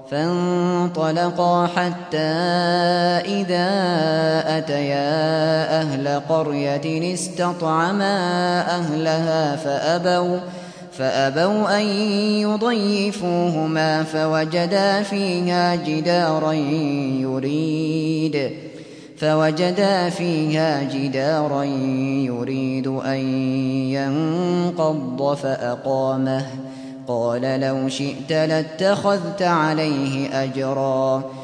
فانطلقا حتى إذا أتيا أهل قرية استطعما أهلها فأبوا أن يضيفوهما فوجدا فيها جدارا يريد أن ينقض فأقامه قال لو شئت لاتخذت عليه أجرا